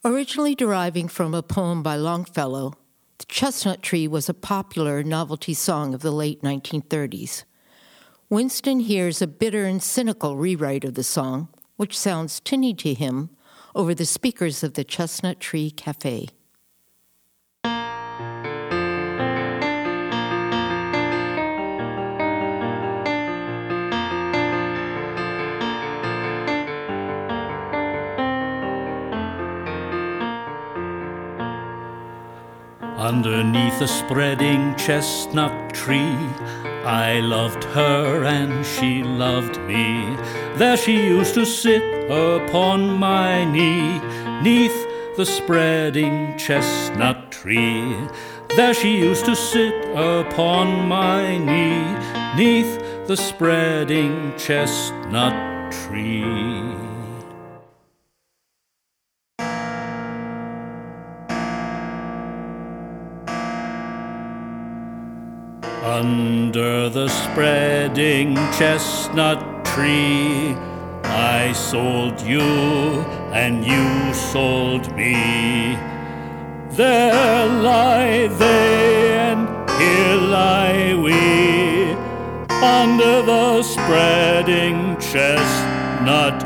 Originally deriving from a poem by Longfellow, The Chestnut Tree was a popular novelty song of the late 1930s. Winston hears a bitter and cynical rewrite of the song, which sounds tinny to him, over the speakers of the Chestnut Tree Cafe. Underneath a spreading chestnut tree, I loved her and she loved me. There she used to sit upon my knee, 'neath the spreading chestnut tree. There she used to sit upon my knee, 'neath the spreading chestnut tree. Under the spreading chestnut tree, I sold you and you sold me. There lie they and here lie we, under the spreading chestnut